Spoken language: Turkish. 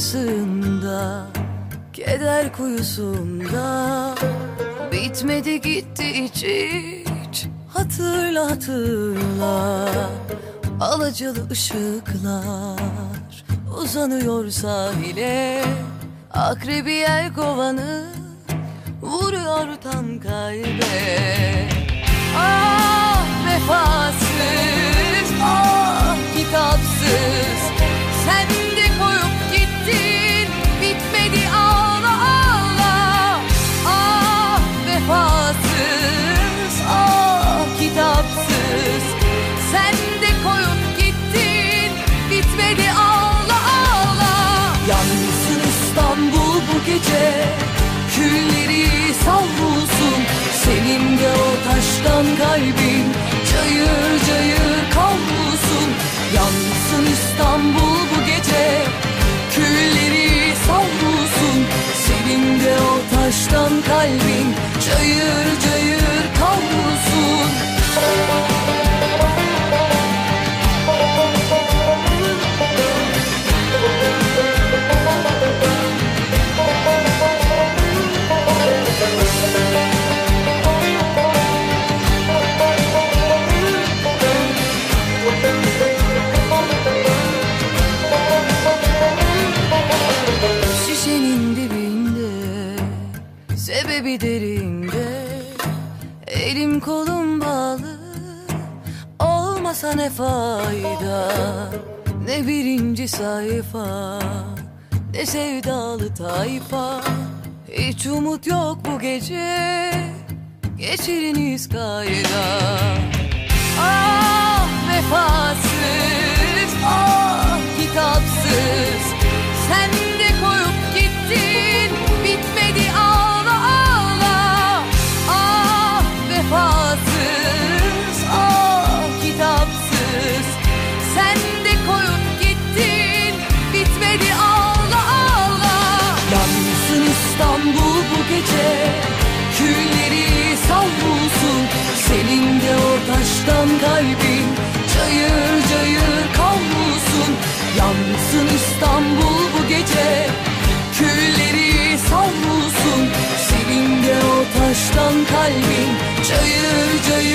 kıyısında, keder kuyusunda, bitmedi gitti iç iç. Hatırla hatırla, alacalı ışıklar uzanıyor sahile. Akrebi yelkovanı vuruyor tam kalbe. Ah vefasız, ah kitapsız, sen de koyup gittin, bitmedi ağla ağla. Ah vefasız, ah kitapsız, sen de koyup gittin, bitmedi ağla ağla. Yansın İstanbul bu gece, külleri savrulsun, senin de o taştan kalbin cayır cayır kavrulsun. Yansın İstanbul bu gece, külleri savrulsun, senin de o taştan kalbin cayır cayır kavrulsun. Şişenin dibinde, sebebi derinde, elim kolum bağlı, olmasa ne fayda. Ne birinci sayfa, ne sevdalı tayfa, hiç umut yok bu gece, geçiriniz kayda. Ah vefasız, ah kitapsız, sen de koyup gittin, bitmedi ağla ağla. Ah vefasız, ah kitapsız, sen de koyup gittin, bitmedi ağla ağla. Yansın İstanbul bu gece, külleri savrulsun, senin de o taştan kalbin cayır cayır kavrulsun. Yansın İstanbul bu gece, külleri savrulsun, senin de o taştan kalbin cayır cayır